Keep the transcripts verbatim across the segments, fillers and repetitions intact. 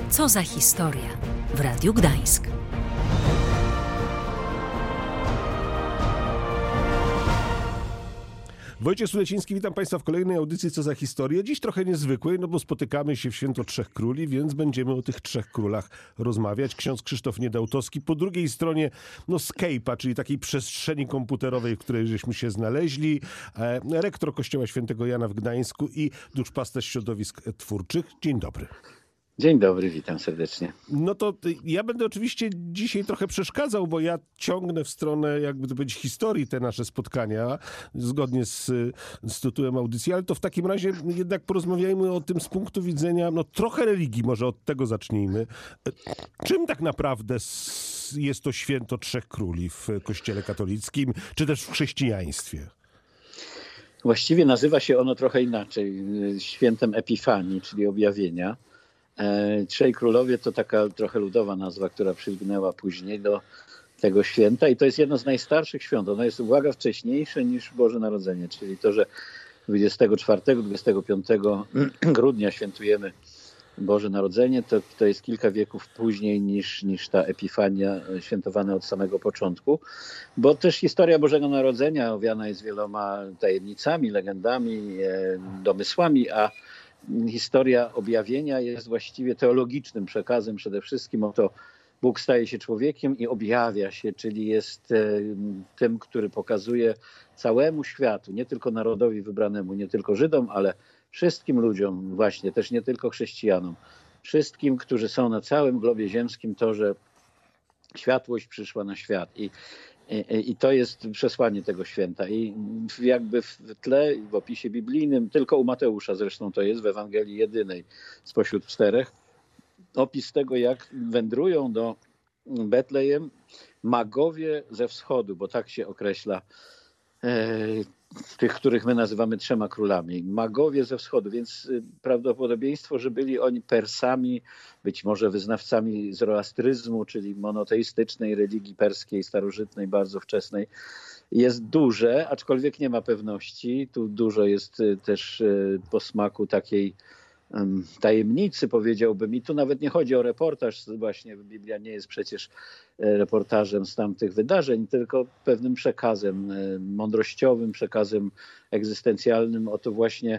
Co za historia w Radiu Gdańsk. Wojciech Suleciński, witam Państwa w kolejnej audycji Co za historię. Dziś trochę niezwykłej, no bo spotykamy się w święto Trzech Króli, więc będziemy o tych Trzech Królach rozmawiać. Ksiądz Krzysztof Niedautowski, po drugiej stronie no Skype'a, czyli takiej przestrzeni komputerowej, w której żeśmy się znaleźli, e, rektor Kościoła Świętego Jana w Gdańsku i duszpasterz środowisk twórczych. Dzień dobry. Dzień dobry, witam serdecznie. No to ja będę oczywiście dzisiaj trochę przeszkadzał, bo ja ciągnę w stronę, jakby to powiedzieć, historii te nasze spotkania, zgodnie z, z tytułem audycji, ale to w takim razie jednak porozmawiajmy o tym z punktu widzenia, no trochę religii, może od tego zacznijmy. Czym tak naprawdę jest to święto Trzech Króli w Kościele katolickim, czy też w chrześcijaństwie? Właściwie nazywa się ono trochę inaczej, świętem Epifanii, czyli objawienia. Trzej Królowie to taka trochę ludowa nazwa, która przylgnęła później do tego święta i to jest jedno z najstarszych świąt. Ono jest, uwaga, wcześniejsze niż Boże Narodzenie, czyli to, że dwudziestego czwartego do dwudziestego piątego grudnia świętujemy Boże Narodzenie, to, to jest kilka wieków później niż, niż ta Epifania świętowana od samego początku, bo też historia Bożego Narodzenia owiana jest wieloma tajemnicami, legendami, domysłami, a historia objawienia jest właściwie teologicznym przekazem przede wszystkim. Oto Bóg staje się człowiekiem i objawia się, czyli jest tym, który pokazuje całemu światu, nie tylko narodowi wybranemu, nie tylko Żydom, ale wszystkim ludziom, właśnie też nie tylko chrześcijanom, wszystkim, którzy są na całym globie ziemskim, to, że światłość przyszła na świat. I I, I to jest przesłanie tego święta. I jakby w tle, w opisie biblijnym, tylko u Mateusza zresztą to jest, w Ewangelii jedynej spośród czterech, opis tego, jak wędrują do Betlejem magowie ze wschodu, bo tak się określa e, tych, których my nazywamy trzema królami. Magowie ze wschodu, więc prawdopodobieństwo, że byli oni Persami, być może wyznawcami zoroastryzmu, czyli monoteistycznej religii perskiej, starożytnej, bardzo wczesnej, jest duże, aczkolwiek nie ma pewności. Tu dużo jest też posmaku takiej tajemnicy, powiedziałbym. I tu nawet nie chodzi o reportaż, właśnie Biblia nie jest przecież reportażem z tamtych wydarzeń, tylko pewnym przekazem mądrościowym, przekazem egzystencjalnym. Oto właśnie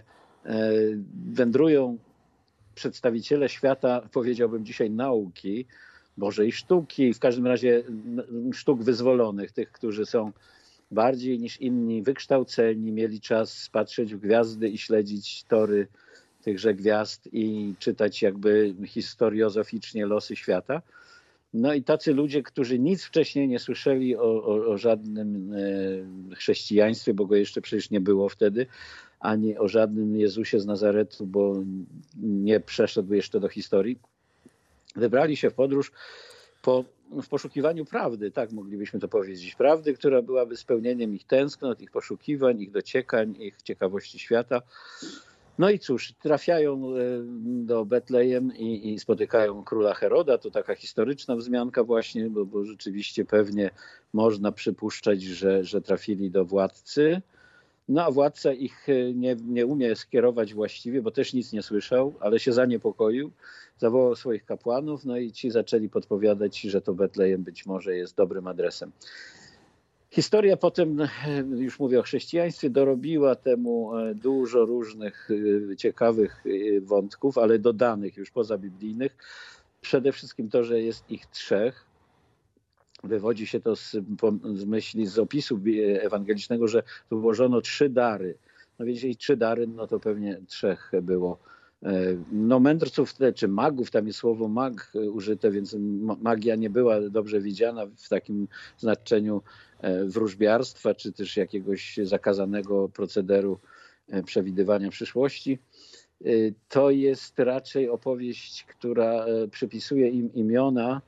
wędrują przedstawiciele świata, powiedziałbym dzisiaj nauki, Bożej sztuki, w każdym razie sztuk wyzwolonych, tych, którzy są bardziej niż inni wykształceni, mieli czas patrzeć w gwiazdy i śledzić tory tychże gwiazd i czytać jakby historiozoficznie losy świata. No i tacy ludzie, którzy nic wcześniej nie słyszeli o, o, o żadnym e, chrześcijaństwie, bo go jeszcze przecież nie było wtedy, ani o żadnym Jezusie z Nazaretu, bo nie przeszedł jeszcze do historii, wybrali się w podróż po, w poszukiwaniu prawdy, tak moglibyśmy to powiedzieć. Prawdy, która byłaby spełnieniem ich tęsknot, ich poszukiwań, ich dociekań, ich ciekawości świata. No i cóż, trafiają do Betlejem i, i spotykają króla Heroda. To taka historyczna wzmianka właśnie, bo, bo rzeczywiście pewnie można przypuszczać, że, że trafili do władcy. No a władca ich nie, nie umie skierować właściwie, bo też nic nie słyszał, ale się zaniepokoił. Zawołał swoich kapłanów, no i ci zaczęli podpowiadać, że to Betlejem być może jest dobrym adresem. Historia potem, już mówię o chrześcijaństwie, dorobiła temu dużo różnych ciekawych wątków, ale dodanych już pozabiblijnych. Przede wszystkim to, że jest ich trzech. Wywodzi się to z, z myśli, z opisu ewangelicznego, że tu włożono trzy dary. No więc jeśli trzy dary, no to pewnie trzech było. No mędrców, czy magów, tam jest słowo mag użyte, więc magia nie była dobrze widziana w takim znaczeniu wróżbiarstwa, czy też jakiegoś zakazanego procederu przewidywania przyszłości. To jest raczej opowieść, która przypisuje im imiona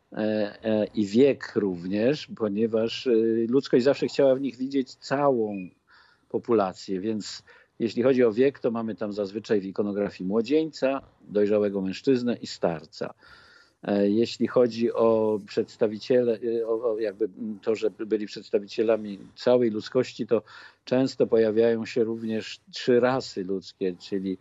i wiek również, ponieważ ludzkość zawsze chciała w nich widzieć całą populację, więc jeśli chodzi o wiek, to mamy tam zazwyczaj w ikonografii młodzieńca, dojrzałego mężczyznę i starca. Jeśli chodzi o przedstawiciele, o jakby to, że byli przedstawicielami całej ludzkości, to często pojawiają się również trzy rasy ludzkie, czyli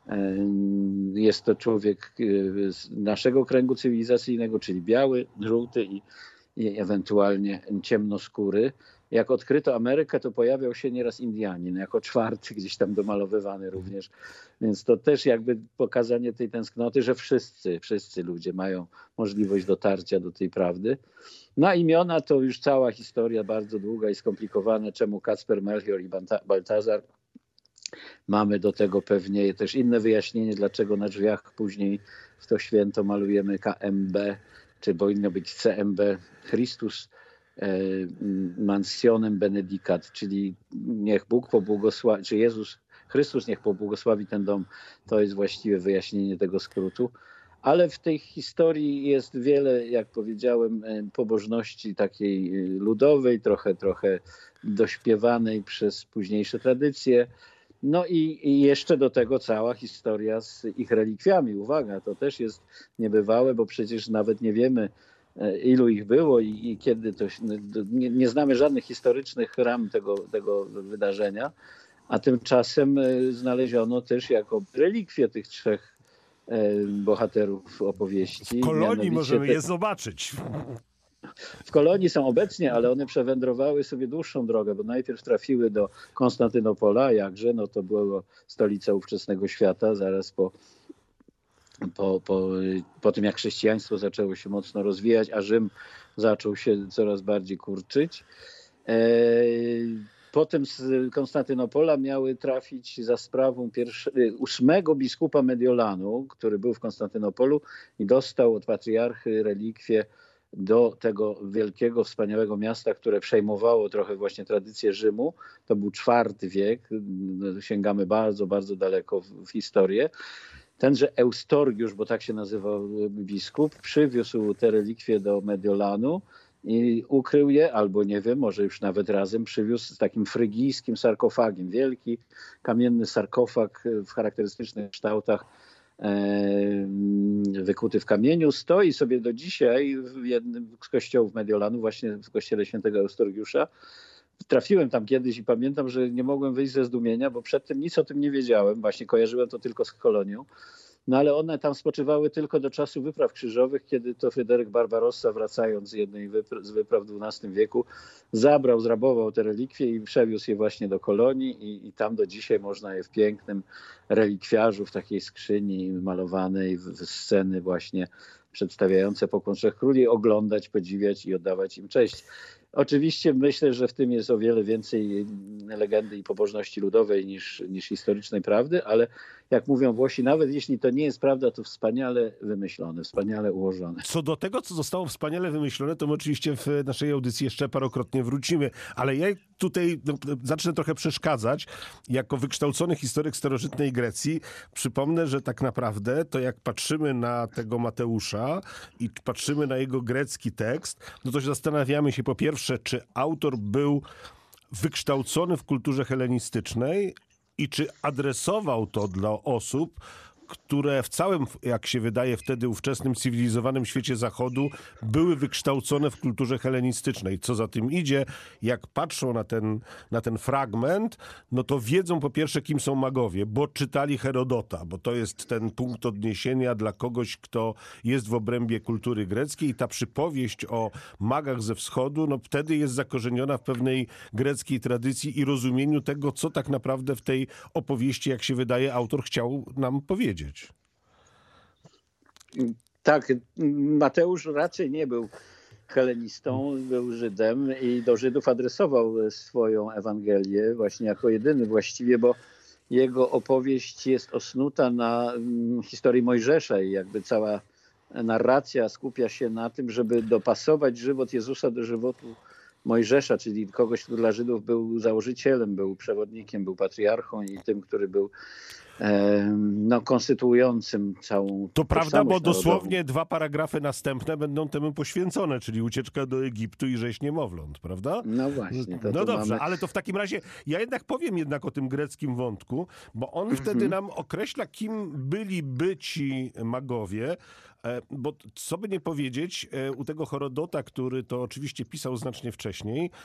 Jest to człowiek z naszego kręgu cywilizacyjnego, czyli biały, żółty i, i ewentualnie ciemnoskóry. Jak odkryto Amerykę, to pojawiał się nieraz Indianin, jako czwarty gdzieś tam domalowywany również. Więc to też jakby pokazanie tej tęsknoty, że wszyscy, wszyscy ludzie mają możliwość dotarcia do tej prawdy. Na imiona to już cała historia bardzo długa i skomplikowana, czemu Kacper, Melchior i Baltazar. Mamy do tego pewnie też inne wyjaśnienie, dlaczego na drzwiach później w to święto malujemy K M B, czy powinno być C M B, Christus Mansionem Benedicat, czyli niech Bóg pobłogosławi, czy Jezus Chrystus niech pobłogosławi ten dom. To jest właściwe wyjaśnienie tego skrótu. Ale w tej historii jest wiele, jak powiedziałem, pobożności takiej ludowej, trochę, trochę dośpiewanej przez późniejsze tradycje. No i, i jeszcze do tego cała historia z ich relikwiami. Uwaga, to też jest niebywałe, bo przecież nawet nie wiemy, ilu ich było i, i kiedy to nie, nie znamy żadnych historycznych ram tego, tego wydarzenia, a tymczasem znaleziono też jako relikwie tych trzech bohaterów opowieści. W Kolonii Mianowicie możemy te... je zobaczyć. W Kolonii są obecnie, ale one przewędrowały sobie dłuższą drogę, bo najpierw trafiły do Konstantynopola, jakże, no to była stolica ówczesnego świata, zaraz po Po, po, po tym, jak chrześcijaństwo zaczęło się mocno rozwijać, a Rzym zaczął się coraz bardziej kurczyć. Potem z Konstantynopola miały trafić za sprawą pierwsze, ósmego biskupa Mediolanu, który był w Konstantynopolu i dostał od patriarchy relikwie do tego wielkiego, wspaniałego miasta, które przejmowało trochę właśnie tradycję Rzymu. To był czwarty wiek, sięgamy bardzo, bardzo daleko w, w historię. Tenże Eustorgiusz, bo tak się nazywał biskup, przywiózł te relikwie do Mediolanu i ukrył je, albo nie wiem, może już nawet razem przywiózł z takim frygijskim sarkofagiem. Wielki kamienny sarkofag w charakterystycznych kształtach, e, wykuty w kamieniu. Stoi sobie do dzisiaj w jednym z kościołów Mediolanu, właśnie w kościele świętego Eustorgiusza. Trafiłem tam kiedyś i pamiętam, że nie mogłem wyjść ze zdumienia, bo przedtem nic o tym nie wiedziałem. Właśnie kojarzyłem to tylko z kolonią. No ale one tam spoczywały tylko do czasu wypraw krzyżowych, kiedy to Fryderyk Barbarossa, wracając z jednej wypra- z wypraw w dwunastym wieku, zabrał, zrabował te relikwie i przewiózł je właśnie do kolonii i, i tam do dzisiaj można je w pięknym relikwiarzu, w takiej skrzyni malowanej, w, w sceny właśnie przedstawiające pokłon Trzech Króli, oglądać, podziwiać i oddawać im cześć. Oczywiście myślę, że w tym jest o wiele więcej legendy i pobożności ludowej niż, niż historycznej prawdy, ale jak mówią Włosi, nawet jeśli to nie jest prawda, to wspaniale wymyślone, wspaniale ułożone. Co do tego, co zostało wspaniale wymyślone, to my oczywiście w naszej audycji jeszcze parokrotnie wrócimy, ale ja tutaj no, zacznę trochę przeszkadzać. Jako wykształcony historyk starożytnej Grecji przypomnę, że tak naprawdę to jak patrzymy na tego Mateusza i patrzymy na jego grecki tekst, no to się zastanawiamy się po pierwsze, czy autor był wykształcony w kulturze helenistycznej i czy adresował to dla osób, które w całym, jak się wydaje wtedy, ówczesnym cywilizowanym świecie Zachodu były wykształcone w kulturze helenistycznej. Co za tym idzie, jak patrzą na ten, na ten fragment, no to wiedzą po pierwsze, kim są magowie, bo czytali Herodota, bo to jest ten punkt odniesienia dla kogoś, kto jest w obrębie kultury greckiej i ta przypowieść o magach ze wschodu, no wtedy jest zakorzeniona w pewnej greckiej tradycji i rozumieniu tego, co tak naprawdę w tej opowieści, jak się wydaje, autor chciał nam powiedzieć. Tak, Mateusz raczej nie był helenistą, był Żydem i do Żydów adresował swoją Ewangelię właśnie jako jedyny właściwie, bo jego opowieść jest osnuta na historii Mojżesza i jakby cała narracja skupia się na tym, żeby dopasować żywot Jezusa do żywotu Mojżesza, czyli kogoś, kto dla Żydów był założycielem, był przewodnikiem, był patriarchą i tym, który był no, konstytuującym całą To prawda, bo narodową. dosłownie dwa paragrafy następne będą temu poświęcone, czyli ucieczka do Egiptu i rzeź niemowląt, prawda? No właśnie. To, no to dobrze, mamy... ale to w takim razie ja jednak powiem jednak o tym greckim wątku, bo on Mhm. wtedy nam określa, kim byliby ci magowie, bo co by nie powiedzieć, u tego Herodota, który to oczywiście pisał znacznie wcześniej,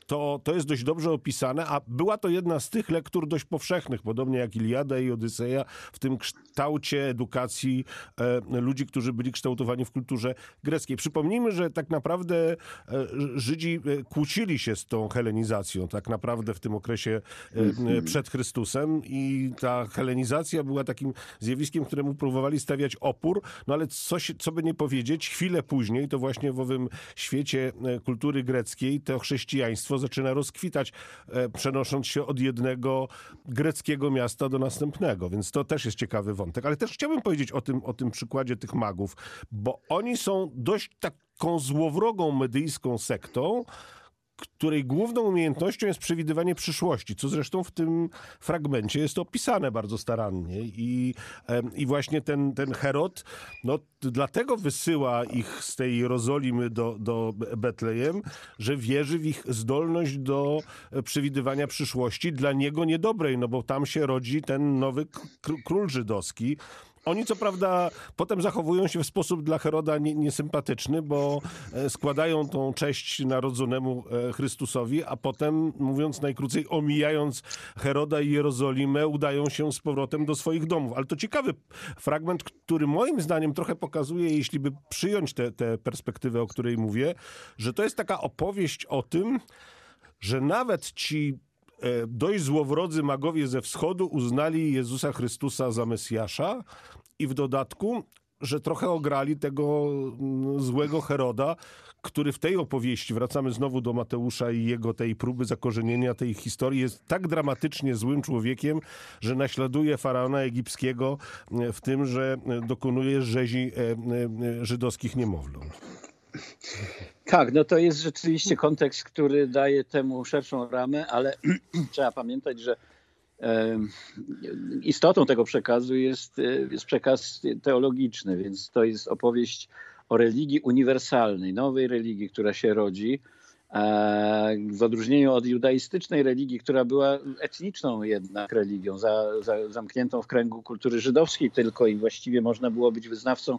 to, to jest dość dobrze opisane, a była to jedna z tych lektur dość powszechnych, podobnie jak Iliada i Odyseja, w tym kształcie edukacji e, ludzi, którzy byli kształtowani w kulturze greckiej. Przypomnijmy, że tak naprawdę e, Żydzi kłócili się z tą helenizacją, tak naprawdę w tym okresie e, przed Chrystusem i ta helenizacja była takim zjawiskiem, któremu próbowali stawiać opór, no ale co, się, co by nie powiedzieć, chwilę później, to właśnie w owym świecie kultury greckiej to chrześcijaństwo zaczyna rozkwitać, e, przenosząc się od jednego greckiego miasta do następnego, więc to też jest ciekawy wątek. Ale też chciałbym powiedzieć o tym, o tym przykładzie tych magów, bo oni są dość taką złowrogą medyjską sektą, której główną umiejętnością jest przewidywanie przyszłości, co zresztą w tym fragmencie jest opisane bardzo starannie. I, i właśnie ten, ten Herod, no dlatego wysyła ich z tej Jerozolimy do, do Betlejem, że wierzy w ich zdolność do przewidywania przyszłości, dla niego niedobrej, no bo tam się rodzi ten nowy król żydowski. Oni co prawda potem zachowują się w sposób dla Heroda niesympatyczny, bo składają tą cześć narodzonemu Chrystusowi, a potem, mówiąc najkrócej, omijając Heroda i Jerozolimę, udają się z powrotem do swoich domów. Ale to ciekawy fragment, który moim zdaniem trochę pokazuje, jeśli by przyjąć tę perspektywę, o której mówię, że to jest taka opowieść o tym, że nawet ci dość złowrodzy magowie ze wschodu uznali Jezusa Chrystusa za Mesjasza i w dodatku, że trochę ograli tego złego Heroda, który w tej opowieści, wracamy znowu do Mateusza i jego tej próby zakorzenienia tej historii, jest tak dramatycznie złym człowiekiem, że naśladuje faraona egipskiego w tym, że dokonuje rzezi żydowskich niemowląt. Tak, no to jest rzeczywiście kontekst, który daje temu szerszą ramę, ale trzeba pamiętać, że e, istotą tego przekazu jest, jest przekaz teologiczny, więc to jest opowieść o religii uniwersalnej, nowej religii, która się rodzi, e, w odróżnieniu od judaistycznej religii, która była etniczną jednak religią, za, za, zamkniętą w kręgu kultury żydowskiej tylko i właściwie można było być wyznawcą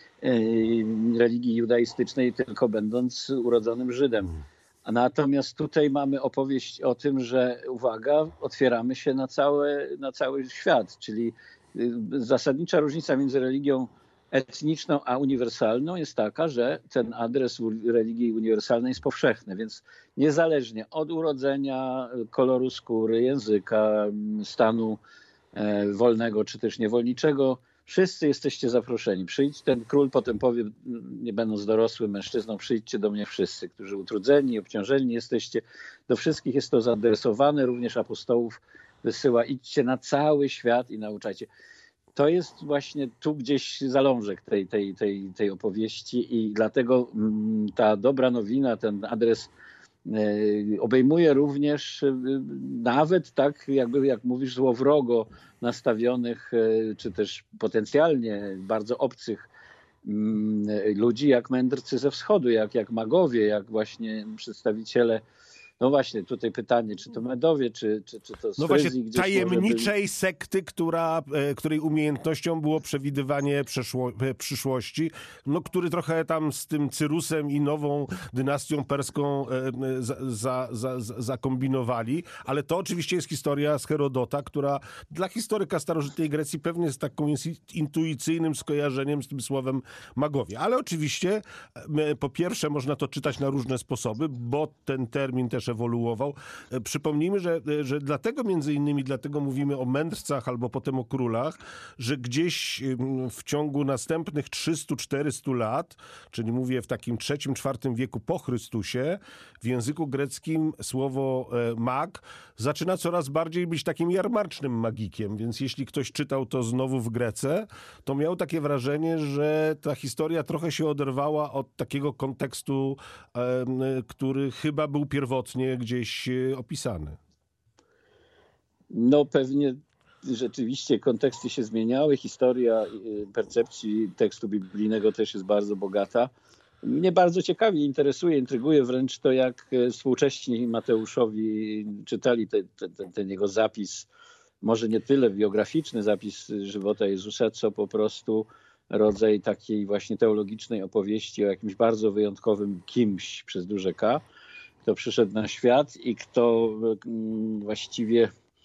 religii judaistycznej tylko będąc urodzonym Żydem. A natomiast tutaj mamy opowieść o tym, że uwaga, otwieramy się na, całe, na cały świat, czyli zasadnicza różnica między religią etniczną a uniwersalną jest taka, że ten adres religii uniwersalnej jest powszechny, więc niezależnie od urodzenia, koloru skóry, języka, stanu wolnego czy też niewolniczego, wszyscy jesteście zaproszeni. Przyjdź, ten król potem powie, nie będąc dorosłym mężczyzną, przyjdźcie do mnie wszyscy, którzy utrudzeni, obciążeni jesteście. Do wszystkich jest to zaadresowane, również apostołów wysyła, idźcie na cały świat i nauczajcie. To jest właśnie tu gdzieś zalążek tej, tej, tej, tej opowieści i dlatego ta dobra nowina, ten adres obejmuje również nawet tak, jakby jak mówisz, złowrogo nastawionych, czy też potencjalnie bardzo obcych ludzi, jak mędrcy ze wschodu, jak, jak magowie, jak właśnie przedstawiciele. No właśnie, tutaj pytanie, czy to Medowie, czy, czy, czy to z No Fryzji, właśnie, gdzieś tajemniczej sekty, która, której umiejętnością było przewidywanie przeszło, przyszłości, no, który trochę tam z tym Cyrusem i nową dynastią perską za, za, za, zakombinowali, ale to oczywiście jest historia z Herodota, która dla historyka starożytnej Grecji pewnie jest taką intuicyjnym skojarzeniem z tym słowem magowie. Ale oczywiście po pierwsze można to czytać na różne sposoby, bo ten termin też ewoluował. Przypomnijmy, że, że dlatego między innymi, dlatego mówimy o mędrcach albo potem o królach, że gdzieś w ciągu następnych trzystu czterystu lat, czyli mówię w takim trzecim, czwartym wieku po Chrystusie, w języku greckim słowo mag zaczyna coraz bardziej być takim jarmarcznym magikiem, więc jeśli ktoś czytał to znowu w Grece, to miał takie wrażenie, że ta historia trochę się oderwała od takiego kontekstu, który chyba był pierwotnie gdzieś opisany. No pewnie rzeczywiście konteksty się zmieniały, historia percepcji tekstu biblijnego też jest bardzo bogata. Mnie bardzo ciekawi, interesuje, intryguje wręcz to, jak współcześni Mateuszowi czytali te, te, ten jego zapis, może nie tyle biograficzny zapis żywota Jezusa, co po prostu rodzaj takiej właśnie teologicznej opowieści o jakimś bardzo wyjątkowym kimś przez duże K. kto przyszedł na świat i kto właściwie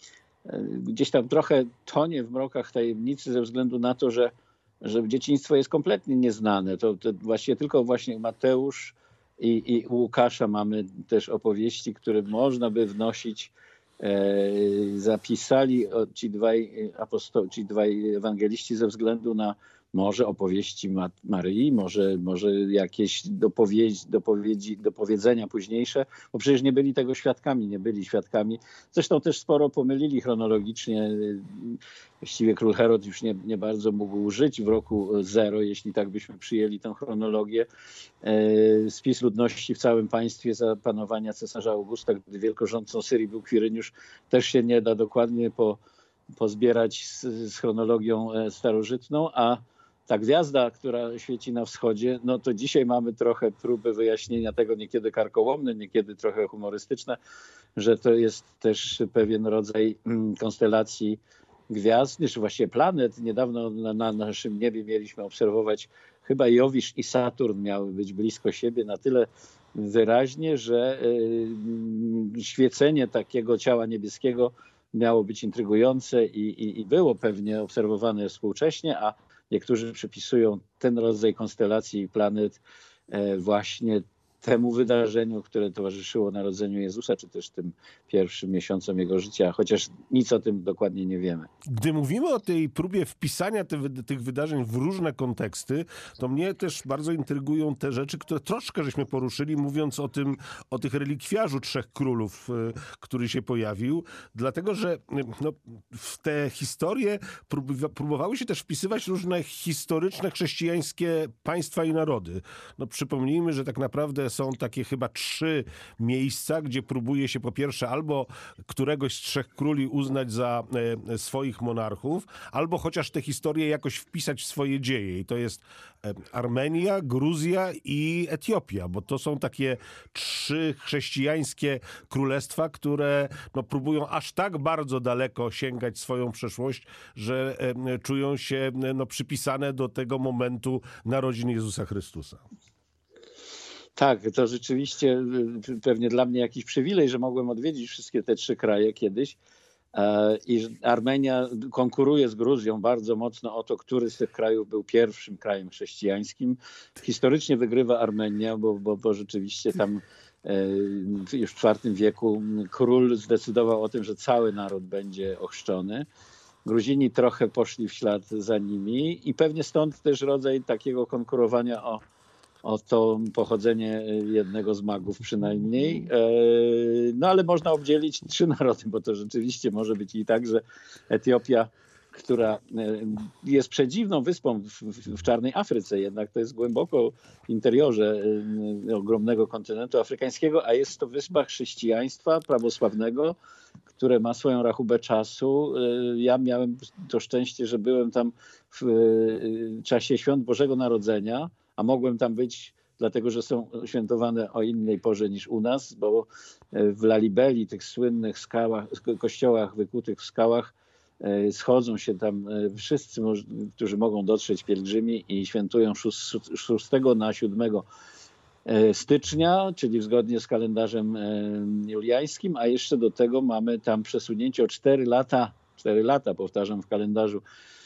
gdzieś tam trochę tonie w mrokach tajemnicy ze względu na to, że, że dzieciństwo jest kompletnie nieznane. To, to właściwie tylko właśnie Mateusz i, i u Łukasza mamy też opowieści, które można by wnosić. E, zapisali ci dwaj apostołowie, ci dwaj ewangeliści ze względu na może opowieści Ma- Maryi, może, może jakieś dopowiedzi, dopowiedzi, dopowiedzenia późniejsze, bo przecież nie byli tego świadkami, nie byli świadkami. Zresztą też sporo pomylili chronologicznie. Właściwie król Herod już nie, nie bardzo mógł żyć w roku zero, jeśli tak byśmy przyjęli tę chronologię. Spis ludności w całym państwie za panowania cesarza Augusta, gdy wielkorządcą Syrii był Kwiryniusz, też się nie da dokładnie po, pozbierać z, z chronologią starożytną, a ta gwiazda, która świeci na wschodzie, no to dzisiaj mamy trochę próby wyjaśnienia tego, niekiedy karkołomne, niekiedy trochę humorystyczne, że to jest też pewien rodzaj konstelacji gwiazd, czy właściwie planet. Niedawno na, na naszym niebie mieliśmy obserwować, chyba Jowisz i Saturn miały być blisko siebie na tyle wyraźnie, że y, świecenie takiego ciała niebieskiego miało być intrygujące i, i, i było pewnie obserwowane współcześnie, a niektórzy przypisują ten rodzaj konstelacji planet właśnie temu wydarzeniu, które towarzyszyło narodzeniu Jezusa, czy też tym pierwszym miesiącom Jego życia, chociaż nic o tym dokładnie nie wiemy. Gdy mówimy o tej próbie wpisania te, tych wydarzeń w różne konteksty, to mnie też bardzo intrygują te rzeczy, które troszkę żeśmy poruszyli, mówiąc o tym, o tych relikwiarzu Trzech Królów, który się pojawił, dlatego, że no, w te historie próbowały się też wpisywać różne historyczne, chrześcijańskie państwa i narody. No, przypomnijmy, że tak naprawdę są takie chyba trzy miejsca, gdzie próbuje się po pierwsze albo któregoś z trzech króli uznać za e, swoich monarchów, albo chociaż te historie jakoś wpisać w swoje dzieje. I to jest e, Armenia, Gruzja i Etiopia, bo to są takie trzy chrześcijańskie królestwa, które no, próbują aż tak bardzo daleko sięgać swoją przeszłość, że e, czują się no, przypisane do tego momentu narodzin Jezusa Chrystusa. Tak, to rzeczywiście pewnie dla mnie jakiś przywilej, że mogłem odwiedzić wszystkie te trzy kraje kiedyś. I Armenia konkuruje z Gruzją bardzo mocno o to, który z tych krajów był pierwszym krajem chrześcijańskim. Historycznie wygrywa Armenia, bo, bo, bo rzeczywiście tam już w czwartym wieku król zdecydował o tym, że cały naród będzie ochrzczony. Gruzini trochę poszli w ślad za nimi i pewnie stąd też rodzaj takiego konkurowania o o to pochodzenie jednego z magów przynajmniej. No ale można obdzielić trzy narody, bo to rzeczywiście może być i tak, że Etiopia, która jest przedziwną wyspą w, w czarnej Afryce, jednak to jest głęboko w interiorze ogromnego kontynentu afrykańskiego, a jest to wyspa chrześcijaństwa prawosławnego, które ma swoją rachubę czasu. Ja miałem to szczęście, że byłem tam w czasie Świąt Bożego Narodzenia, a mogłem tam być dlatego, że są świętowane o innej porze niż u nas, bo w Lalibeli, tych słynnych skałach, kościołach wykutych w skałach, schodzą się tam wszyscy, którzy mogą dotrzeć, pielgrzymi, i świętują szóstego na siódmego stycznia, czyli zgodnie z kalendarzem juliańskim, a jeszcze do tego mamy tam przesunięcie o cztery lata, cztery lata powtarzam w kalendarzu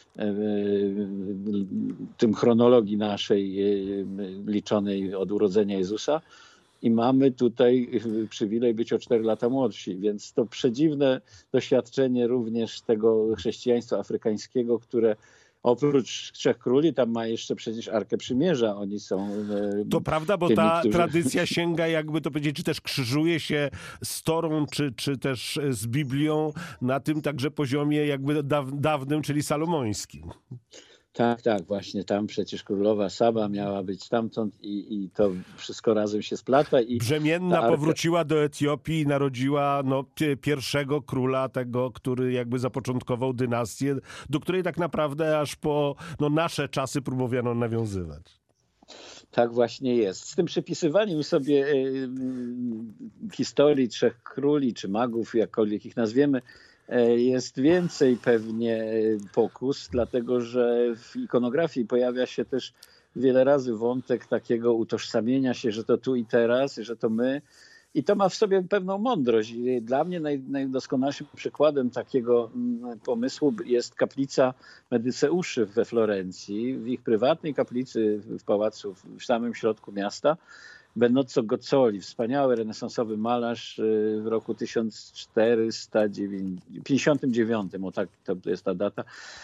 tym chronologii naszej liczonej od urodzenia Jezusa i mamy tutaj przywilej być o cztery lata młodsi, więc to przedziwne doświadczenie również tego chrześcijaństwa afrykańskiego, które oprócz Trzech Króli tam ma jeszcze przecież Arkę Przymierza. Oni są To prawda, bo tymi, ta którzy... tradycja sięga, jakby to powiedzieć, czy też krzyżuje się z Torą, czy, czy też z Biblią na tym także poziomie jakby dawnym, czyli salomońskim. Tak, tak, właśnie tam przecież królowa Saba miała być stamtąd i, i to wszystko razem się splata. I Brzemienna arka... powróciła do Etiopii i narodziła no, pierwszego króla, tego, który jakby zapoczątkował dynastię, do której tak naprawdę aż po no, nasze czasy próbowano nawiązywać. Tak właśnie jest. Z tym przypisywaniem sobie y, y, historii Trzech Króli, czy magów, jakkolwiek ich nazwiemy, jest więcej pewnie pokus, dlatego że w ikonografii pojawia się też wiele razy wątek takiego utożsamienia się, że to tu i teraz, że to my. I to ma w sobie pewną mądrość. Dla mnie naj, najdoskonalszym przykładem takiego pomysłu jest kaplica Medyceuszy we Florencji. W ich prywatnej kaplicy w pałacu w samym środku miasta Benozzo Gozzoli, wspaniały renesansowy malarz, w roku tysiąc czterysta pięćdziesiątym dziewiątym, o tak to jest ta data,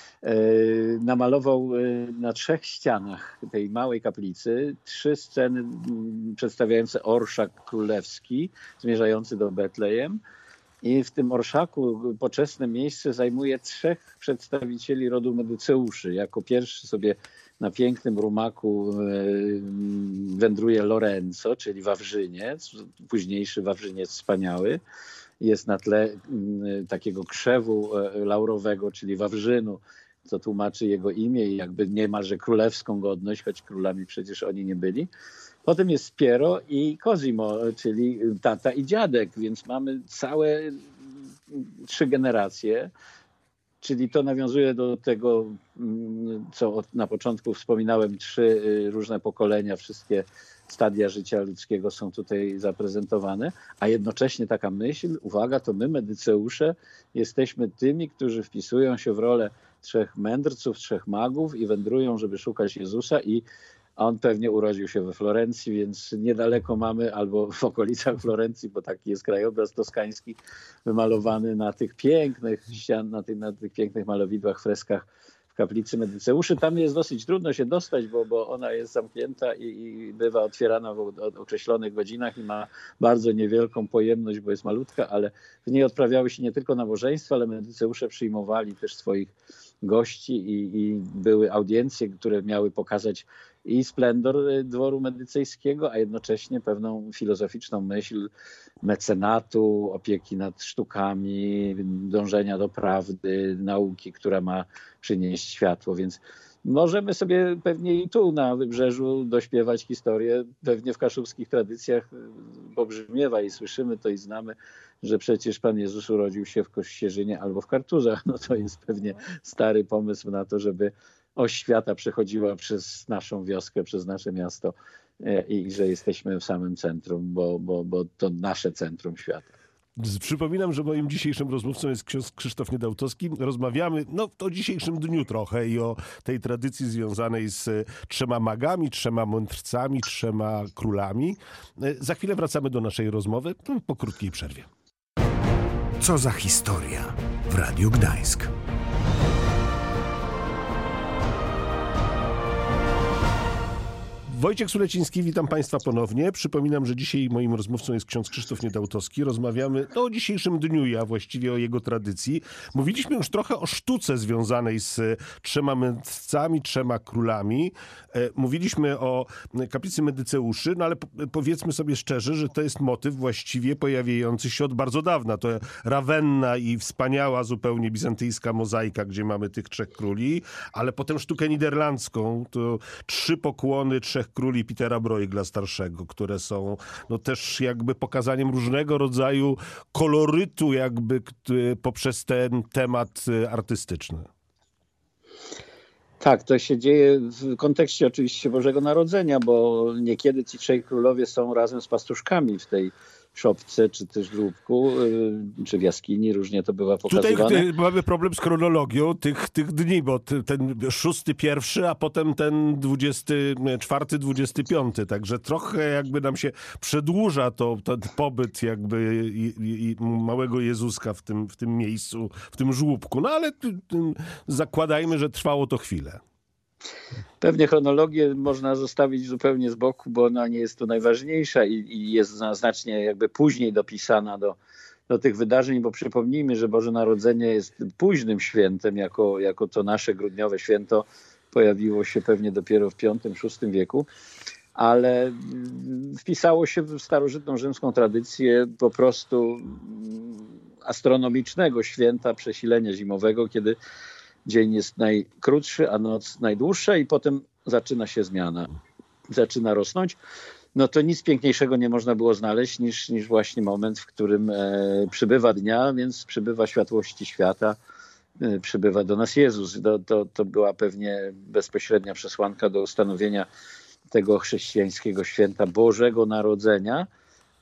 namalował na trzech ścianach tej małej kaplicy trzy sceny przedstawiające orszak królewski zmierzający do Betlejem. I w tym orszaku poczesne miejsce zajmuje trzech przedstawicieli rodu Medyceuszy. Jako pierwszy sobie na pięknym rumaku wędruje Lorenzo, czyli Wawrzyniec, późniejszy Wawrzyniec wspaniały. Jest na tle takiego krzewu laurowego, czyli Wawrzynu, co tłumaczy jego imię i jakby niemalże królewską godność, choć królami przecież oni nie byli. Potem jest Piero i Cosimo, czyli tata i dziadek, więc mamy całe trzy generacje. Czyli to nawiązuje do tego, co na początku wspominałem, trzy różne pokolenia, wszystkie stadia życia ludzkiego są tutaj zaprezentowane, a jednocześnie taka myśl, uwaga, to my, Medyceusze, jesteśmy tymi, którzy wpisują się w rolę trzech mędrców, trzech magów i wędrują, żeby szukać Jezusa, i on pewnie urodził się we Florencji, więc niedaleko mamy, albo w okolicach Florencji, bo taki jest krajobraz toskański wymalowany na tych pięknych ścian, na tych, na tych pięknych malowidłach, freskach w kaplicy Medyceuszy. Tam jest dosyć trudno się dostać, bo, bo ona jest zamknięta i, i bywa otwierana w określonych godzinach i ma bardzo niewielką pojemność, bo jest malutka, ale w niej odprawiały się nie tylko nabożeństwa, ale Medyceusze przyjmowali też swoich gości i, i były audiencje, które miały pokazać i splendor dworu medycejskiego, a jednocześnie pewną filozoficzną myśl mecenatu, opieki nad sztukami, dążenia do prawdy, nauki, która ma przynieść światło. Więc możemy sobie pewnie i tu na Wybrzeżu dośpiewać historię. Pewnie w kaszubskich tradycjach pobrzmiewa i słyszymy to i znamy, że przecież Pan Jezus urodził się w Kościerzynie albo w Karturzach. No to jest pewnie stary pomysł na to, żeby oś świata przechodziła przez naszą wioskę, przez nasze miasto i że jesteśmy w samym centrum, bo, bo, bo to nasze centrum świata. Przypominam, że moim dzisiejszym rozmówcą jest ksiądz Krzysztof Niedałtowski. Rozmawiamy no, o dzisiejszym dniu trochę i o tej tradycji związanej z trzema magami, trzema mędrcami, trzema królami. Za chwilę wracamy do naszej rozmowy po krótkiej przerwie. Co za historia w Radiu Gdańsk. Wojciech Suleciński, witam Państwa ponownie. Przypominam, że dzisiaj moim rozmówcą jest ksiądz Krzysztof Niedałtowski. Rozmawiamy no, o dzisiejszym dniu, a właściwie o jego tradycji. Mówiliśmy już trochę o sztuce związanej z trzema mędrcami, trzema królami. Mówiliśmy o kaplicy Medyceuszy, no ale powiedzmy sobie szczerze, że to jest motyw właściwie pojawiający się od bardzo dawna. To Rawenna i wspaniała zupełnie bizantyjska mozaika, gdzie mamy tych trzech króli, ale potem sztukę niderlandzką, to trzy pokłony trzech króli Petera Bruegela starszego, które są no też jakby pokazaniem różnego rodzaju kolorytu jakby poprzez ten temat artystyczny. Tak, to się dzieje w kontekście oczywiście Bożego Narodzenia, bo niekiedy ci trzej królowie są razem z pastuszkami w tej szopce, czy też w żłóbku, czy w jaskini, różnie to bywa pokazywane. Tutaj mamy problem z chronologią tych, tych dni, bo ten szósty pierwszy, a potem ten dwudziesty czwarty, dwudziesty piąty, także trochę jakby nam się przedłuża to, ten pobyt jakby i, i małego Jezuska w tym, w tym miejscu, w tym żłóbku, no ale zakładajmy, że trwało to chwilę. Pewnie chronologię można zostawić zupełnie z boku, bo ona nie jest tu najważniejsza i, i jest znacznie jakby później dopisana do, do tych wydarzeń, bo przypomnijmy, że Boże Narodzenie jest późnym świętem, jako, jako to nasze grudniowe święto pojawiło się pewnie dopiero w piątym, szóstym wieku, ale wpisało się w starożytną rzymską tradycję po prostu astronomicznego święta przesilenia zimowego, kiedy dzień jest najkrótszy, a noc najdłuższa i potem zaczyna się zmiana, zaczyna rosnąć. No to nic piękniejszego nie można było znaleźć niż, niż właśnie moment, w którym e, przybywa dnia, więc przybywa światłości świata, e, przybywa do nas Jezus. To, to, to była pewnie bezpośrednia przesłanka do ustanowienia tego chrześcijańskiego święta Bożego Narodzenia,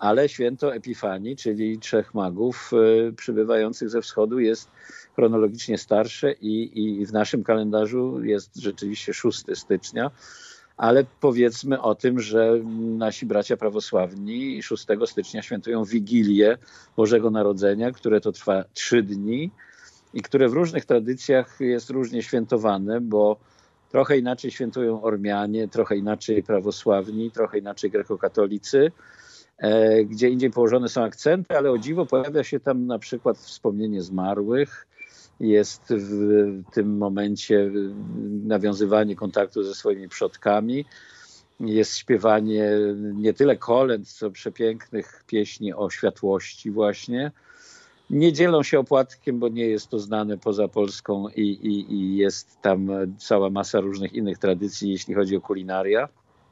ale święto Epifanii, czyli trzech magów przybywających ze wschodu, jest chronologicznie starsze i, i w naszym kalendarzu jest rzeczywiście szóstego stycznia. Ale powiedzmy o tym, że nasi bracia prawosławni szóstego stycznia świętują Wigilię Bożego Narodzenia, które to trwa trzy dni i które w różnych tradycjach jest różnie świętowane, bo trochę inaczej świętują Ormianie, trochę inaczej prawosławni, trochę inaczej grekokatolicy. Gdzie indziej położone są akcenty, ale o dziwo pojawia się tam na przykład wspomnienie zmarłych, jest w tym momencie nawiązywanie kontaktu ze swoimi przodkami, jest śpiewanie nie tyle kolęd, co przepięknych pieśni o światłości właśnie. Nie dzielą się opłatkiem, bo nie jest to znane poza Polską i, i, i jest tam cała masa różnych innych tradycji, jeśli chodzi o kulinaria.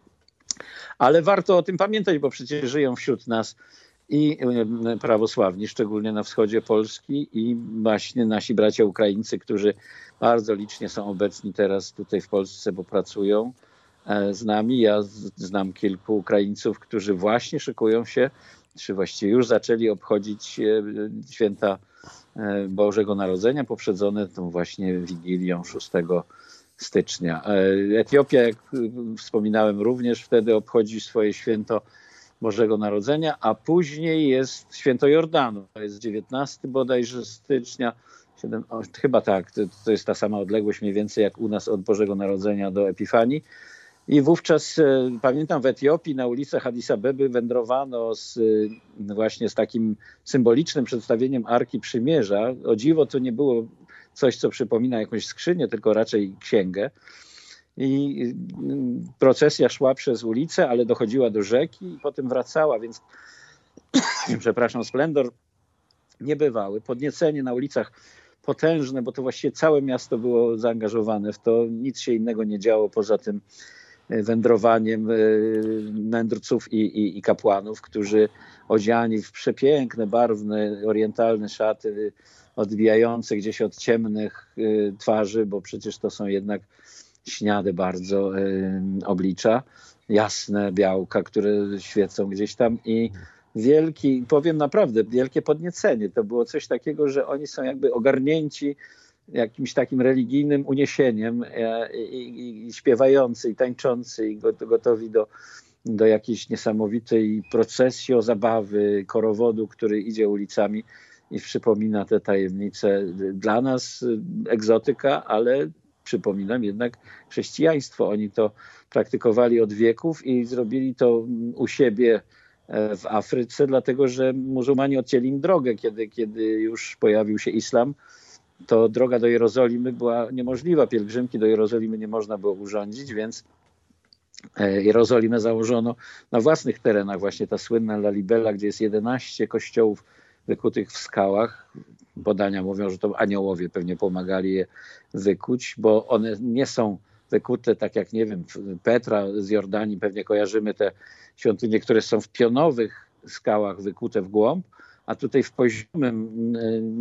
Ale warto o tym pamiętać, bo przecież żyją wśród nas i prawosławni, szczególnie na wschodzie Polski, i właśnie nasi bracia Ukraińcy, którzy bardzo licznie są obecni teraz tutaj w Polsce, bo pracują z nami. Ja znam kilku Ukraińców, którzy właśnie szykują się, czy właściwie już zaczęli obchodzić święta Bożego Narodzenia, poprzedzone tą właśnie Wigilią szóstego stycznia. Etiopia, jak wspominałem, również wtedy obchodzi swoje święto Bożego Narodzenia, a później jest święto Jordanu. To jest dziewiętnastego bodajże stycznia, siedem, o, chyba tak, to, to jest ta sama odległość mniej więcej jak u nas od Bożego Narodzenia do Epifanii. I wówczas e, pamiętam w Etiopii na ulicach Addis Abeby wędrowano z, e, właśnie z takim symbolicznym przedstawieniem Arki Przymierza. O dziwo to nie było coś, co przypomina jakąś skrzynię, tylko raczej księgę. I procesja szła przez ulicę, ale dochodziła do rzeki i potem wracała, więc przepraszam, splendor niebywały. Podniecenie na ulicach potężne, bo to właściwie całe miasto było zaangażowane w to. Nic się innego nie działo poza tym wędrowaniem mędrców i, i, i kapłanów, którzy odziani w przepiękne, barwne, orientalne szaty, odbijające gdzieś od ciemnych twarzy, bo przecież to są jednak śniade bardzo y, oblicza, jasne białka, które świecą gdzieś tam i wielki, powiem naprawdę, wielkie podniecenie. To było coś takiego, że oni są jakby ogarnięci jakimś takim religijnym uniesieniem i, i, i śpiewający, i tańczący, i gotowi do, do jakiejś niesamowitej procesji o zabawy, korowodu, który idzie ulicami i przypomina te tajemnice. Dla nas egzotyka, ale przypominam jednak chrześcijaństwo. Oni to praktykowali od wieków i zrobili to u siebie w Afryce, dlatego że muzułmanie odcięli im drogę, kiedy, kiedy już pojawił się islam. To droga do Jerozolimy była niemożliwa. Pielgrzymki do Jerozolimy nie można było urządzić, więc Jerozolimę założono na własnych terenach. Właśnie ta słynna Lalibela, gdzie jest jedenaście kościołów wykutych w skałach. Podania mówią, że to aniołowie pewnie pomagali je wykuć, bo one nie są wykute tak jak, nie wiem, Petra z Jordanii, pewnie kojarzymy te świątynie, które są w pionowych skałach wykute w głąb, a tutaj w poziomym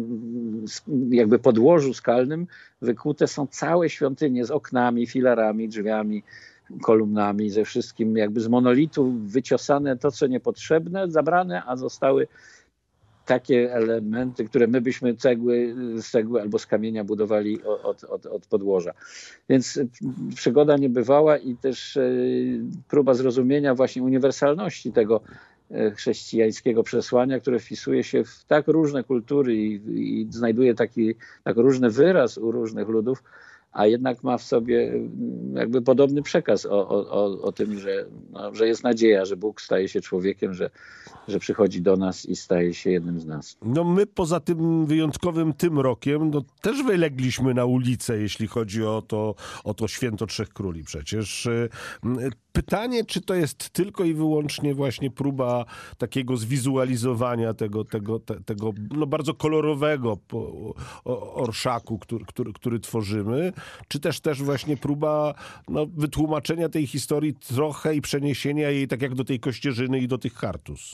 jakby podłożu skalnym wykute są całe świątynie z oknami, filarami, drzwiami, kolumnami, ze wszystkim jakby z monolitu wyciosane to, co niepotrzebne, zabrane, a zostały takie elementy, które my byśmy cegły, z cegły albo z kamienia budowali od, od, od podłoża. Więc przygoda niebywała i też próba zrozumienia właśnie uniwersalności tego chrześcijańskiego przesłania, które wpisuje się w tak różne kultury i, i znajduje taki tak różny wyraz u różnych ludów, a jednak ma w sobie jakby podobny przekaz o, o, o tym, że, no, że jest nadzieja, że Bóg staje się człowiekiem, że, że przychodzi do nas i staje się jednym z nas. No my poza tym wyjątkowym tym rokiem, no też wylegliśmy na ulicę, jeśli chodzi o to, o to święto Trzech Króli przecież. Pytanie, czy to jest tylko i wyłącznie właśnie próba takiego zwizualizowania tego, tego, te, tego no bardzo kolorowego orszaku, który, który, który tworzymy, czy też też właśnie próba no, wytłumaczenia tej historii trochę i przeniesienia jej tak jak do tej Kościerzyny i do tych Chartus?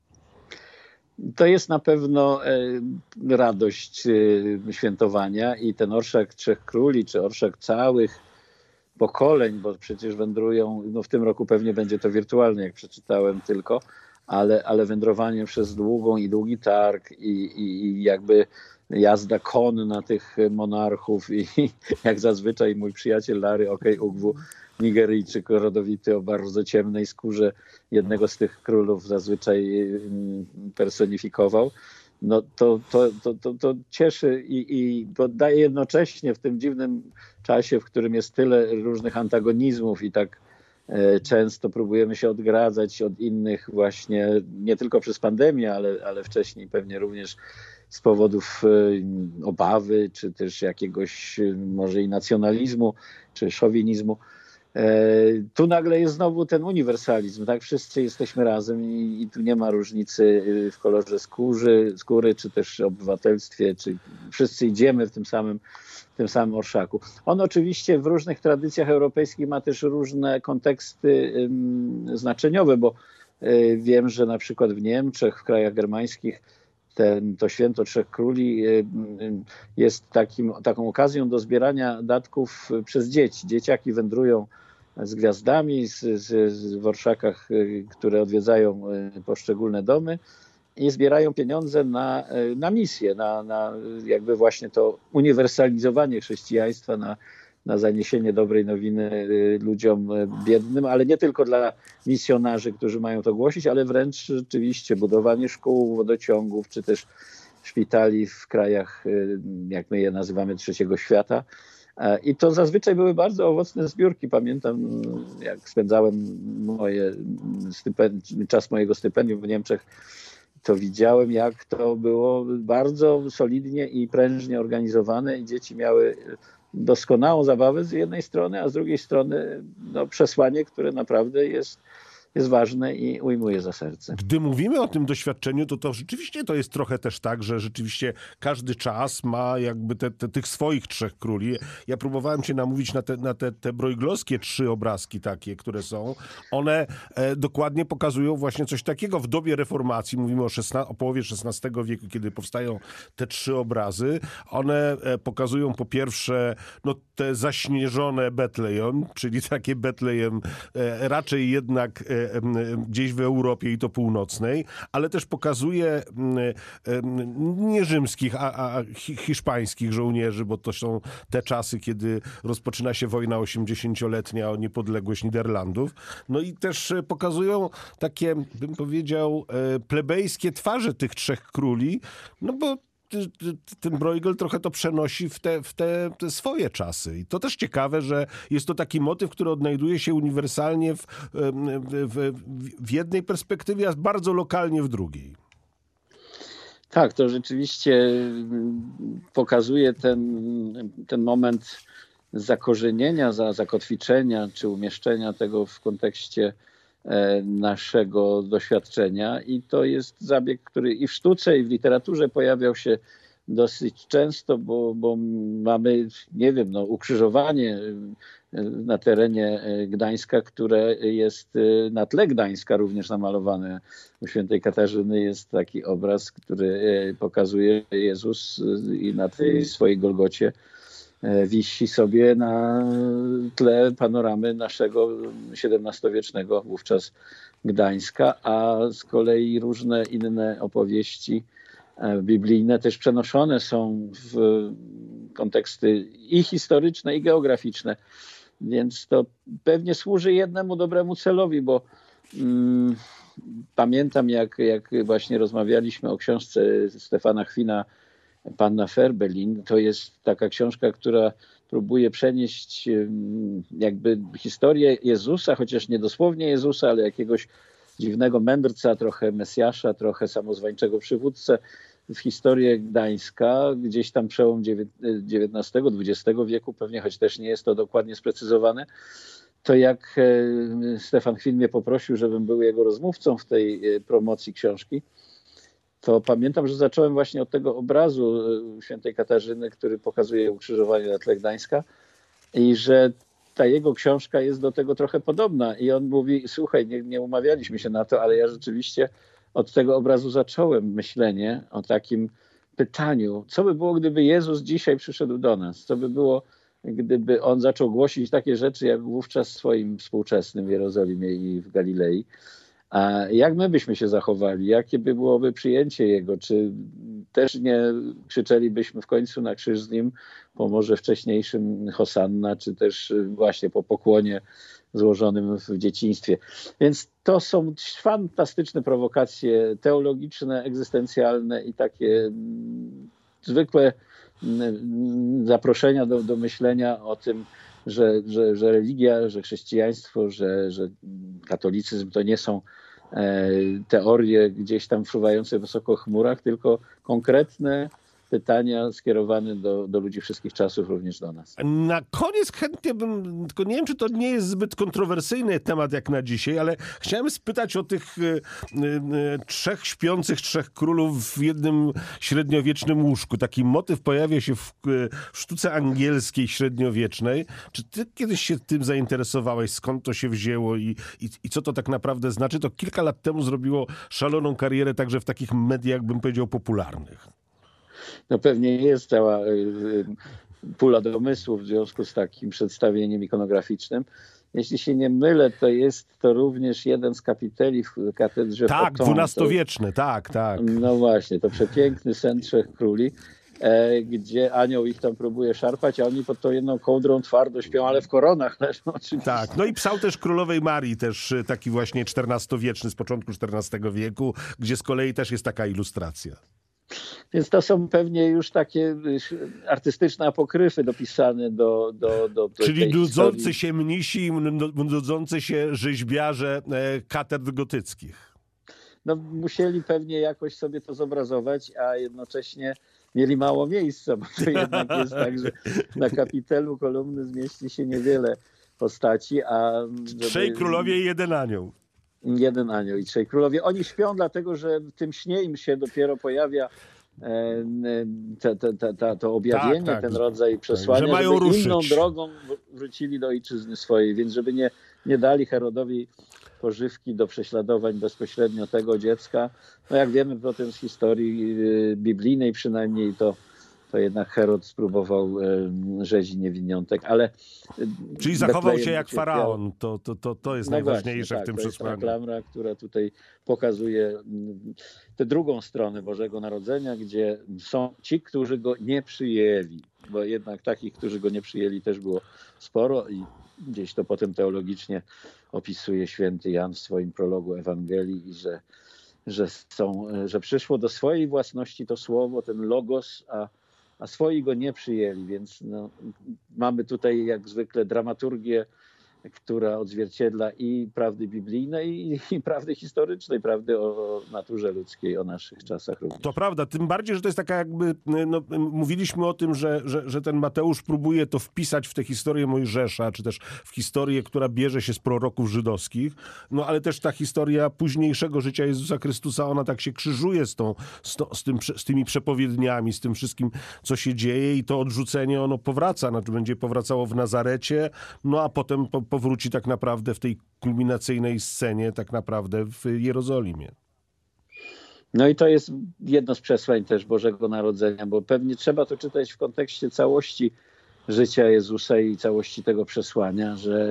To jest na pewno e, radość e, świętowania i ten orszak Trzech Króli, czy orszak całych pokoleń, bo przecież wędrują, no w tym roku pewnie będzie to wirtualne, jak przeczytałem tylko, ale, ale wędrowanie przez długą i długi targ i, i, i jakby jazda konna tych monarchów i jak zazwyczaj mój przyjaciel Larry Okej-Ugwu, Nigeryjczyk rodowity o bardzo ciemnej skórze, jednego z tych królów zazwyczaj personifikował. No to, to, to, to, to cieszy i, i to daje jednocześnie w tym dziwnym czasie, w którym jest tyle różnych antagonizmów i tak e, często próbujemy się odgradzać od innych właśnie, nie tylko przez pandemię, ale, ale wcześniej pewnie również z powodów e, obawy, czy też jakiegoś e, może i nacjonalizmu, czy szowinizmu. Tu nagle jest znowu ten uniwersalizm, tak? Wszyscy jesteśmy razem i, i tu nie ma różnicy w kolorze skóry, skóry, czy też obywatelstwie, czy wszyscy idziemy w tym samym, w tym samym orszaku. On oczywiście w różnych tradycjach europejskich ma też różne konteksty um, znaczeniowe, bo um, wiem, że na przykład w Niemczech, w krajach germańskich ten, to święto Trzech Króli um, jest takim, taką okazją do zbierania datków przez dzieci. Dzieciaki wędrują z gwiazdami, z, z, z w orszakach, które odwiedzają poszczególne domy i zbierają pieniądze na, na misję, na, na jakby właśnie to uniwersalizowanie chrześcijaństwa, na, na zaniesienie dobrej nowiny ludziom biednym, ale nie tylko dla misjonarzy, którzy mają to głosić, ale wręcz rzeczywiście budowanie szkół, wodociągów, czy też szpitali w krajach, jak my je nazywamy, trzeciego świata. I to zazwyczaj były bardzo owocne zbiórki. Pamiętam, jak spędzałem moje stypendi- czas mojego stypendium w Niemczech, to widziałem, jak to było bardzo solidnie i prężnie organizowane i dzieci miały doskonałą zabawę z jednej strony, a z drugiej strony no, przesłanie, które naprawdę jest jest ważne i ujmuje za serce. Gdy mówimy o tym doświadczeniu, to to rzeczywiście to jest trochę też tak, że rzeczywiście każdy czas ma jakby te, te, tych swoich trzech króli. Ja próbowałem cię namówić na te, na te, te brojglowskie trzy obrazki takie, które są. One e, dokładnie pokazują właśnie coś takiego. W dobie reformacji, mówimy o, szesna- o połowie szesnastego wieku, kiedy powstają te trzy obrazy, one e, pokazują po pierwsze no, te zaśnieżone Betlejem, czyli takie Betlejem e, raczej jednak e, gdzieś w Europie i to północnej, ale też pokazuje nie rzymskich, a, a hiszpańskich żołnierzy, bo to są te czasy, kiedy rozpoczyna się wojna osiemdziesięcioletnia o niepodległość Niderlandów. No i też pokazują takie, bym powiedział, plebejskie twarze tych trzech króli, no bo ten Bruegel trochę to przenosi w, te, w te, te swoje czasy. I to też ciekawe, że jest to taki motyw, który odnajduje się uniwersalnie w, w, w jednej perspektywie, a bardzo lokalnie w drugiej. Tak, to rzeczywiście pokazuje ten, ten moment zakorzenienia, zakotwiczenia czy umieszczenia tego w kontekście naszego doświadczenia i to jest zabieg, który i w sztuce, i w literaturze pojawiał się dosyć często, bo, bo mamy, nie wiem, no, ukrzyżowanie na terenie Gdańska, które jest na tle Gdańska również namalowane. U świętej Katarzyny jest taki obraz, który pokazuje Jezus i na tej swojej Golgocie wisi sobie na tle panoramy naszego siedemnastowiecznego wówczas Gdańska, a z kolei różne inne opowieści biblijne też przenoszone są w konteksty i historyczne, i geograficzne. Więc to pewnie służy jednemu dobremu celowi, bo mm, pamiętam, jak, jak właśnie rozmawialiśmy o książce Stefana Chwina Panna Fehrbellin, to jest taka książka, która próbuje przenieść jakby historię Jezusa, chociaż nie dosłownie Jezusa, ale jakiegoś dziwnego mędrca, trochę Mesjasza, trochę samozwańczego przywódcę w historię Gdańska, gdzieś tam przełom dziewiętnastego dwudziestego wieku, pewnie, choć też nie jest to dokładnie sprecyzowane. To jak Stefan Chwin mnie poprosił, żebym był jego rozmówcą w tej promocji książki, to pamiętam, że zacząłem właśnie od tego obrazu świętej Katarzyny, który pokazuje ukrzyżowanie na tle Gdańska i że ta jego książka jest do tego trochę podobna. I on mówi, słuchaj, nie, nie umawialiśmy się na to, ale ja rzeczywiście od tego obrazu zacząłem myślenie o takim pytaniu, co by było, gdyby Jezus dzisiaj przyszedł do nas? Co by było, gdyby on zaczął głosić takie rzeczy, jak wówczas swoim współczesnym w Jerozolimie i w Galilei? A jak my byśmy się zachowali? Jakie by byłoby przyjęcie jego? Czy też nie krzyczelibyśmy w końcu na krzyż z nim po może wcześniejszym Hosanna, czy też właśnie po pokłonie złożonym w dzieciństwie? Więc to są fantastyczne prowokacje teologiczne, egzystencjalne i takie zwykłe zaproszenia do, do myślenia o tym, że, że, że religia, że chrześcijaństwo, że, że katolicyzm to nie są e, teorie gdzieś tam fruwające wysoko w chmurach, tylko konkretne pytania skierowane do, do ludzi wszystkich czasów, również do nas. Na koniec chętnie bym, tylko nie wiem, czy to nie jest zbyt kontrowersyjny temat jak na dzisiaj, ale chciałem spytać o tych y, y, trzech śpiących, trzech królów w jednym średniowiecznym łóżku. Taki motyw pojawia się w, w sztuce angielskiej średniowiecznej. Czy ty kiedyś się tym zainteresowałeś? Skąd to się wzięło i, i, i co to tak naprawdę znaczy? To kilka lat temu zrobiło szaloną karierę także w takich mediach, bym powiedział, popularnych. No pewnie jest cała y, pula domysłów w związku z takim przedstawieniem ikonograficznym. Jeśli się nie mylę, to jest to również jeden z kapiteli w katedrze w Tak, Autun. dwunastowieczny, tak, tak. No właśnie, to przepiękny sen trzech króli, e, gdzie anioł ich tam próbuje szarpać, a oni pod tą jedną kołdrą twardo śpią, ale w koronach leżą oczywiście. Tak, no i psał też Królowej Marii, też taki właśnie czternastowieczny, z początku czternastego wieku, gdzie z kolei też jest taka ilustracja. Więc to są pewnie już takie artystyczne apokryfy dopisane do, do, do, do Czyli tej nudzący historii. się mnisi, nudzący się rzeźbiarze katedr gotyckich. No musieli pewnie jakoś sobie to zobrazować, a jednocześnie mieli mało miejsca, bo to jednak jest tak, że na kapitelu kolumny zmieści się niewiele postaci, a... Żeby... Trzej królowie i jeden anioł. Jeden anioł i trzej królowie. Oni śpią dlatego, że w tym śnie im się dopiero pojawia e, te, te, te, te, to objawienie, tak, tak. ten rodzaj przesłania, Że mają żeby ruszyć. inną drogą wrócili do ojczyzny swojej, więc żeby nie, nie dali Herodowi pożywki do prześladowań bezpośrednio tego dziecka. No jak wiemy potem z historii biblijnej przynajmniej, to to jednak Herod spróbował e, rzezić niewiniątek, ale... Czyli zachował Betlejem się jak ucierpiał. faraon, to, to, to, to jest No najważniejsze właśnie, w tak, tym to przesłaniu. jest ta klamra, która tutaj pokazuje mm, tę drugą stronę Bożego Narodzenia, gdzie są ci, którzy go nie przyjęli, bo jednak takich, którzy go nie przyjęli, też było sporo i gdzieś to potem teologicznie opisuje święty Jan w swoim prologu Ewangelii, że, że, są, że przyszło do swojej własności to słowo, ten logos, a a swoi go nie przyjęli, więc no, mamy tutaj jak zwykle dramaturgię, która odzwierciedla i prawdy biblijne, i, i prawdy historycznej, prawdy o, o naturze ludzkiej, o naszych czasach również. To prawda, tym bardziej, że to jest taka jakby, no, mówiliśmy o tym, że, że, że ten Mateusz próbuje to wpisać w tę historię Mojżesza, czy też w historię, która bierze się z proroków żydowskich, no ale też ta historia późniejszego życia Jezusa Chrystusa, ona tak się krzyżuje z, tą, z, to, z, tym, z tymi przepowiedniami, z tym wszystkim, co się dzieje i to odrzucenie, ono powraca, znaczy będzie powracało w Nazarecie, no a potem po, powróci tak naprawdę w tej kulminacyjnej scenie, tak naprawdę w Jerozolimie. No i to jest jedno z przesłań też Bożego Narodzenia, bo pewnie trzeba to czytać w kontekście całości życia Jezusa i całości tego przesłania, że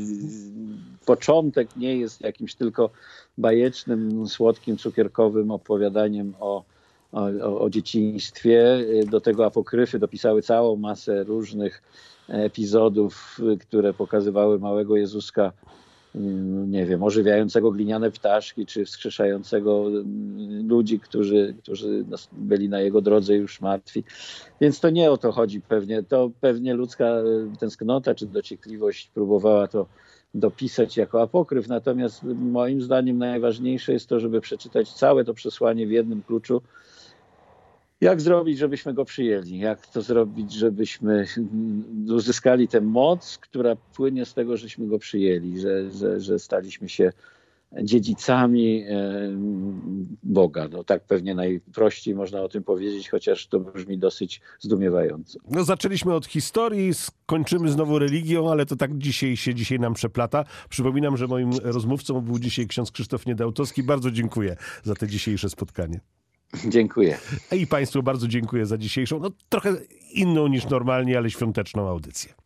początek nie jest jakimś tylko bajecznym, słodkim, cukierkowym opowiadaniem o, o, o dzieciństwie. Do tego apokryfy dopisały całą masę różnych epizodów, które pokazywały małego Jezuska, nie wiem, ożywiającego gliniane ptaszki, czy wskrzeszającego ludzi, którzy, którzy byli na jego drodze już martwi. Więc to nie o to chodzi pewnie. To pewnie ludzka tęsknota czy dociekliwość próbowała to dopisać jako apokryf. Natomiast moim zdaniem najważniejsze jest to, żeby przeczytać całe to przesłanie w jednym kluczu. Jak zrobić, żebyśmy go przyjęli? Jak to zrobić, żebyśmy uzyskali tę moc, która płynie z tego, żeśmy go przyjęli, że, że, że staliśmy się dziedzicami Boga. No tak pewnie najprościej można o tym powiedzieć, chociaż to brzmi dosyć zdumiewająco. No zaczęliśmy od historii, skończymy znowu religią, ale to tak dzisiaj się dzisiaj nam przeplata. Przypominam, że moim rozmówcą był dzisiaj ksiądz Krzysztof Niedełtowski. Bardzo dziękuję za te dzisiejsze spotkanie. Dziękuję. I Państwu bardzo dziękuję za dzisiejszą, no trochę inną niż normalnie, ale świąteczną audycję.